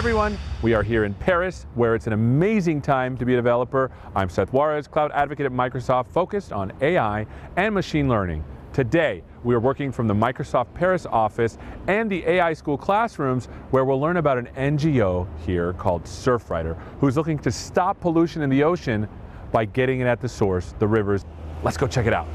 everyone, we are here in Paris, where it's an amazing time to be a developer. I'm Seth Juarez, cloud advocate at Microsoft, focused on AI and machine learning. Today, we are working from the Microsoft Paris office and the AI School classrooms, where we'll learn about an NGO here called Surfrider, who's looking to stop pollution in the ocean by getting it at the source, the rivers. Let's go check it out.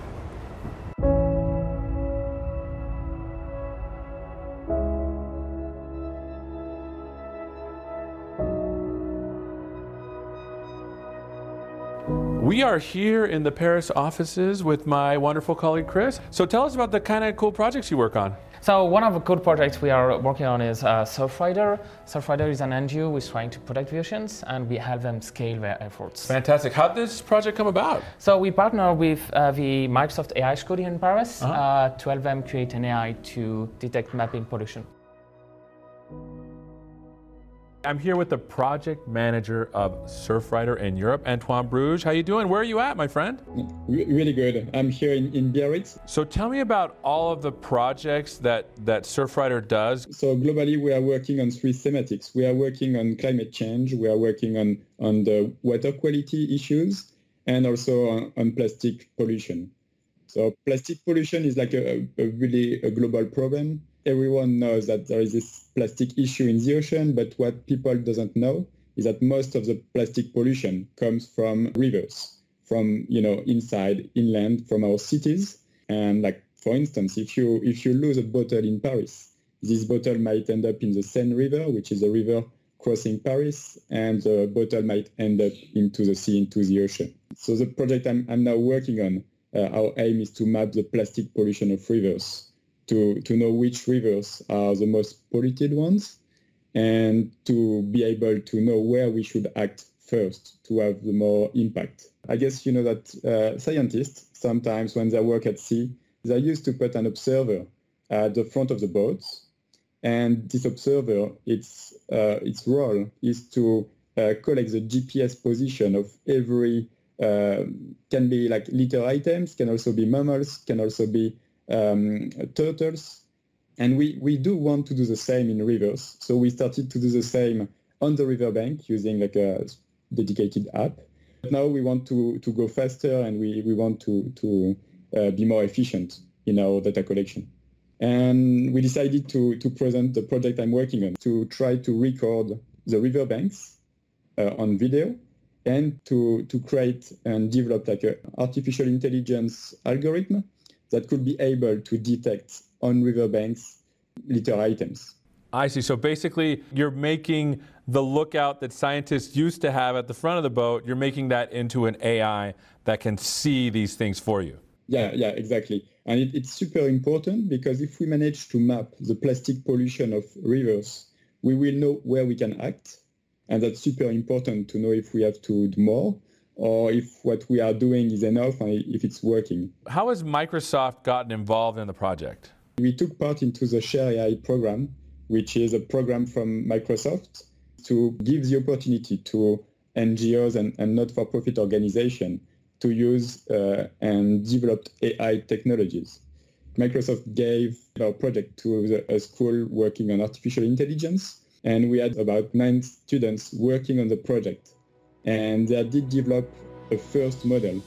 We are here in the Paris offices with my wonderful colleague Chris. So tell us about the kind of cool projects you work on. So one of the cool projects we are working on is Surfrider. Surfrider is an NGO who is trying to protect the oceans, and we help them scale their efforts. Fantastic. How did this project come about? So we partner with the Microsoft AI School here in Paris to help them create an AI to detect mapping pollution. I'm here with the project manager of Surfrider in Europe, Antoine Bruges. How you doing? Where are you at, my friend? Really good. I'm here in Biarritz. So tell me about all of the projects that Surfrider does. So globally, we are working on three thematics. We are working on climate change. We are working on the water quality issues, and also on plastic pollution. So plastic pollution is like a really global problem. Everyone knows that there is this plastic issue in the ocean, but what people doesn't know is that most of the plastic pollution comes from rivers, from inland, from our cities. And like, for instance, if you lose a bottle in Paris, this bottle might end up in the Seine River, which is a river crossing Paris, and the bottle might end up into the sea, into the ocean. So the project I'm now working on, our aim is to map the plastic pollution of rivers, to know which rivers are the most polluted ones, and to be able to know where we should act first to have the more impact. I guess you know that scientists, sometimes when they work at sea, they used to put an observer at the front of the boats, and this observer, its role is to collect the GPS position of every, can be like litter items, can also be mammals, can also be turtles, and we do want to do the same in rivers. So we started to do the same on the riverbank using like a dedicated app. But now we want to go faster, and we want to be more efficient in our data collection. And we decided to present the project I'm working on, to try to record the riverbanks on video, and to create and develop like an artificial intelligence algorithm that could be able to detect on riverbanks litter items. I see. So basically, you're making the lookout that scientists used to have at the front of the boat, you're making that into an AI that can see these things for you. Yeah, exactly. And it's super important, because if we manage to map the plastic pollution of rivers, we will know where we can act. And that's super important to know if we have to do more, or if what we are doing is enough, and if it's working. How has Microsoft gotten involved in the project? We took part into the Share AI program, which is a program from Microsoft to give the opportunity to NGOs and not-for-profit organizations to use and develop AI technologies. Microsoft gave our project to a school working on artificial intelligence, and we had about 9 students working on the project. And they did develop a first model.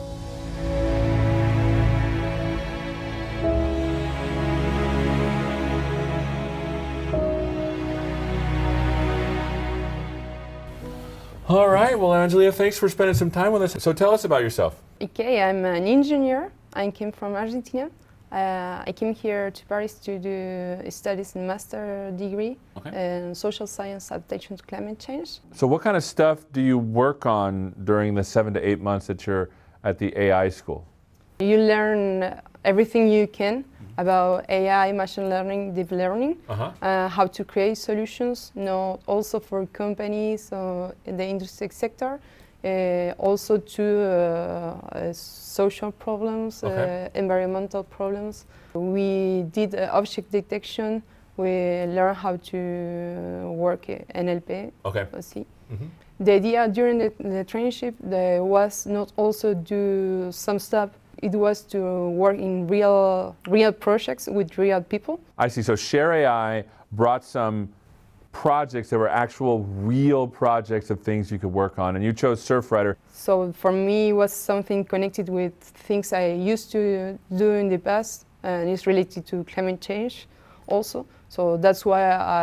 All right. Well, Angelia, thanks for spending some time with us. So tell us about yourself. Okay, I'm an engineer. I came from Argentina. I came here to Paris to do studies in master degree in social science adaptation to climate change. So what kind of stuff do you work on during the 7 to 8 months that you're at the AI school? You learn everything you can about AI, machine learning, deep learning, how to create solutions, also for companies in the industry sector, also to social problems, environmental problems. We did object detection. We learned how to work NLP. Aussi. The idea during the traineeship was not also do some stuff. It was to work in real projects with real people. I see. So Share AI brought some projects that were actual real projects of things you could work on, and you chose Surfrider. So for me, it was something connected with things I used to do in the past, and it's related to climate change also. So that's why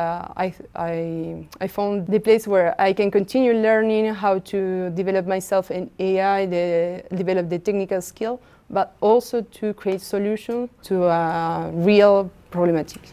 I found the place where I can continue learning how to develop myself in AI, develop the technical skill, but also to create solutions to real problematics.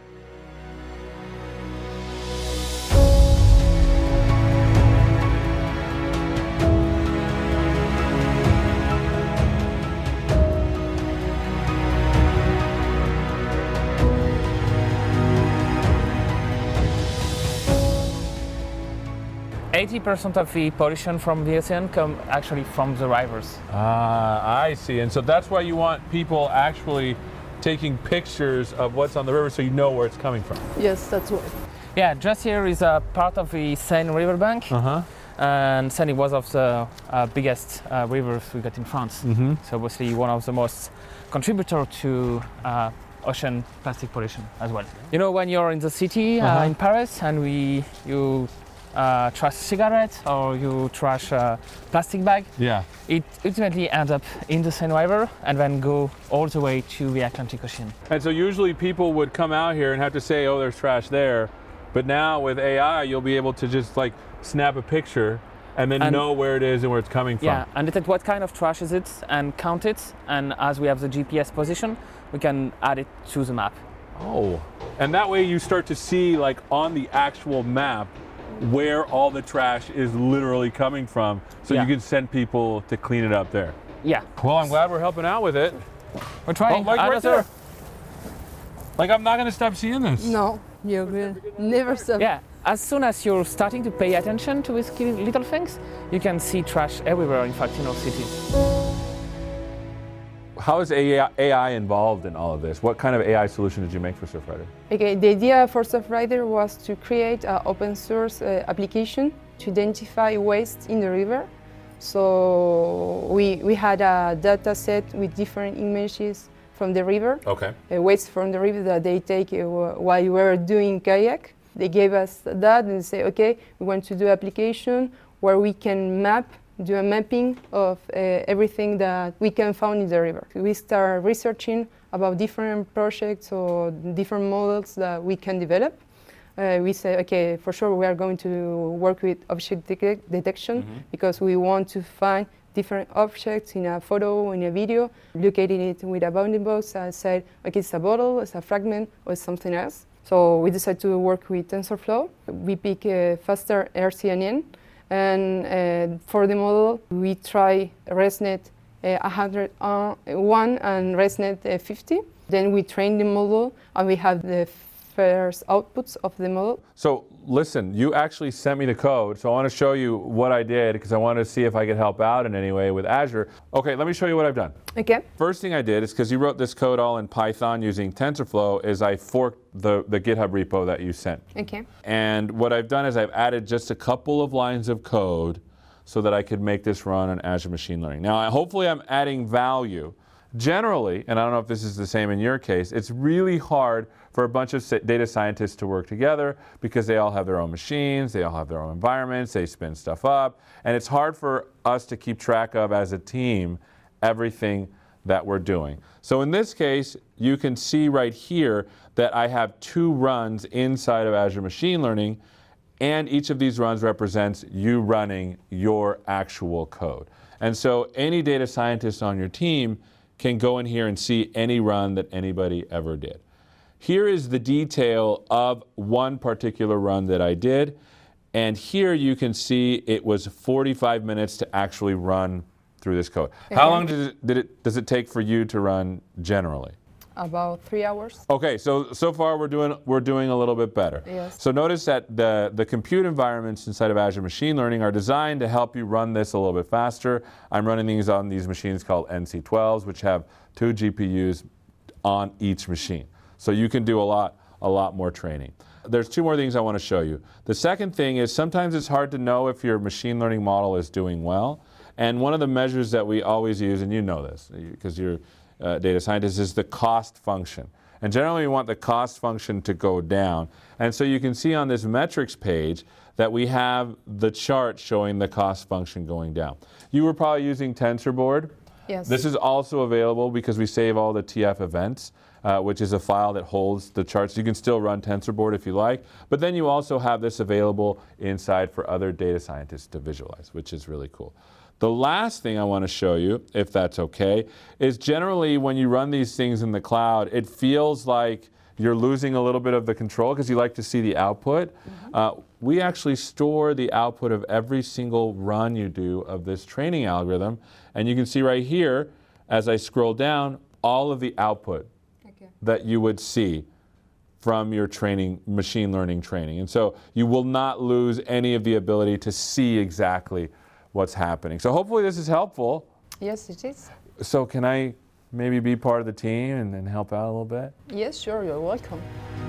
80% of the pollution from the ocean come actually from the rivers. Ah, I see. And so that's why you want people actually taking pictures of what's on the river so you know where it's coming from. Yes, that's why. Yeah, just here is a part of the Seine riverbank. And Seine was one of the biggest rivers we got in France. So obviously one of the most contributor to ocean plastic pollution as well. You know, when you're in the city in Paris and you trash cigarettes or you trash a plastic bag, it ultimately ends up in the Seine River and then go all the way to the Atlantic Ocean. And so usually people would come out here and have to say, oh, there's trash there. But now with AI, you'll be able to just like snap a picture and then know where it is and where it's coming from. Yeah, and detect what kind of trash is it and count it. And as we have the GPS position, we can add it to the map. Oh, and that way you start to see like on the actual map where all the trash is literally coming from, so you can send people to clean it up there. Yeah. Well, I'm glad we're helping out with it. We're trying. Oh, like right there. Like I'm not going to stop seeing this. No, you will never stop. Yeah. As soon as you're starting to pay attention to these little things, you can see trash everywhere, in fact, in our cities. How is AI involved in all of this? What kind of AI solution did you make for Surfrider? Okay, the idea for Surfrider was to create an open source application to identify waste in the river. So we had a data set with different images from the river. Okay. Waste from the river that they take while we were doing kayak. They gave us that and say, okay, we want to do application where we can do a mapping of everything that we can find in the river. We start researching about different projects or different models that we can develop. We say, okay, for sure we are going to work with object detection because we want to find different objects in a photo, in a video, locating it with a bounding box and say, okay, it's a bottle, it's a fragment, or it's something else. So we decided to work with TensorFlow. We pick faster RCNN. And for the model, we try ResNet 101 and ResNet 50. Then we train the model, and we have the first outputs of the model. So listen, you actually sent me the code, so I want to show you what I did because I wanted to see if I could help out in any way with Azure. Okay, let me show you what I've done. Okay. First thing I did is, because you wrote this code all in Python using TensorFlow, is I forked the GitHub repo that you sent. Okay. And what I've done is I've added just a couple of lines of code so that I could make this run on Azure Machine Learning. Now, hopefully I'm adding value. Generally, and I don't know if this is the same in your case, it's really hard for a bunch of data scientists to work together because they all have their own machines, they all have their own environments, they spin stuff up, and it's hard for us to keep track of as a team everything that we're doing. So in this case, you can see right here that I have 2 runs inside of Azure Machine Learning, and each of these runs represents you running your actual code. And so any data scientist on your team can go in here and see any run that anybody ever did. Here is the detail of one particular run that I did, and here you can see it was 45 minutes to actually run through this code. How long does it take for you to run generally? About 3 hours. Okay, so far we're doing a little bit better. Yes. So notice that the compute environments inside of Azure Machine Learning are designed to help you run this a little bit faster. I'm running these on these machines called NC12s, which have 2 GPUs on each machine. So you can do a lot more training. There's 2 more things I want to show you. The second thing is sometimes it's hard to know if your machine learning model is doing well. And one of the measures that we always use, and you know this because you're data scientist, is the cost function. And generally we want the cost function to go down. And so you can see on this metrics page that we have the chart showing the cost function going down. You were probably using TensorBoard. Yes. This is also available because we save all the TF events, which is a file that holds the charts. You can still run TensorBoard if you like, but then you also have this available inside for other data scientists to visualize, which is really cool. The last thing I want to show you, if that's okay, is generally when you run these things in the cloud, it feels like you're losing a little bit of the control because you like to see the output. We actually store the output of every single run you do of this training algorithm. And you can see right here, as I scroll down, all of the output that you would see from your training, machine learning training. And so you will not lose any of the ability to see exactly what's happening. So hopefully this is helpful. Yes, it is. So can I maybe be part of the team and help out a little bit? Yes, sure, you're welcome.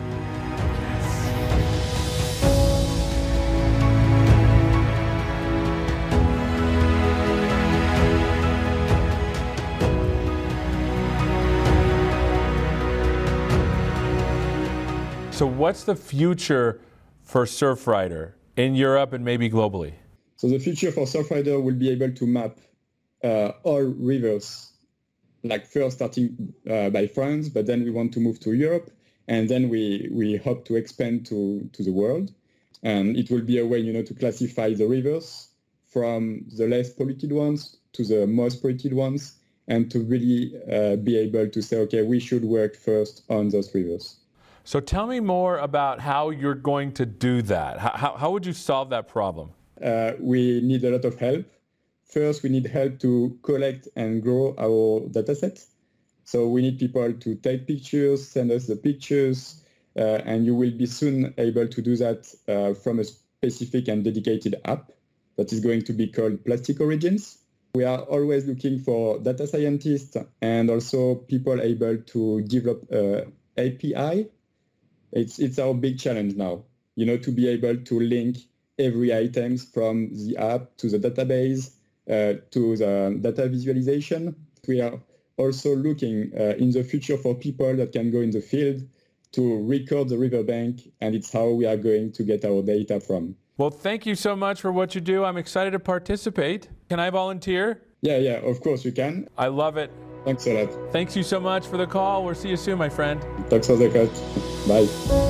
So what's the future for Surfrider in Europe and maybe globally? So the future for Surfrider will be able to map all rivers, like first starting by France, but then we want to move to Europe, and then we hope to expand to the world. And it will be a way, to classify the rivers from the less polluted ones to the most polluted ones, and to really be able to say, okay, we should work first on those rivers. So tell me more about how you're going to do that. How would you solve that problem? We need a lot of help. First, we need help to collect and grow our dataset. So we need people to take pictures, send us the pictures, and you will be soon able to do that from a specific and dedicated app that is going to be called Plastic Origins. We are always looking for data scientists and also people able to develop API. It's our big challenge now, to be able to link every item from the app to the database, to the data visualization. We are also looking in the future for people that can go in the field to record the riverbank, and it's how we are going to get our data from. Well, thank you so much for what you do. I'm excited to participate. Can I volunteer? Yeah, of course you can. I love it. Thanks a lot. Thanks you so much for the call. We'll see you soon, my friend. Thanks for the cut. Bye.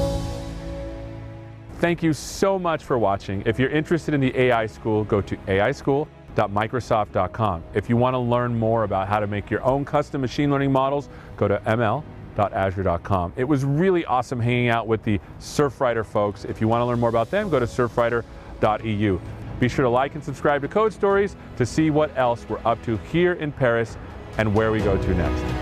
Thank you so much for watching. If you're interested in the AI School, go to aischool.microsoft.com. If you want to learn more about how to make your own custom machine learning models, go to ml.azure.com. It was really awesome hanging out with the Surfrider folks. If you want to learn more about them, go to surfrider.eu. Be sure to like and subscribe to Code Stories to see what else we're up to here in Paris and where we go to next.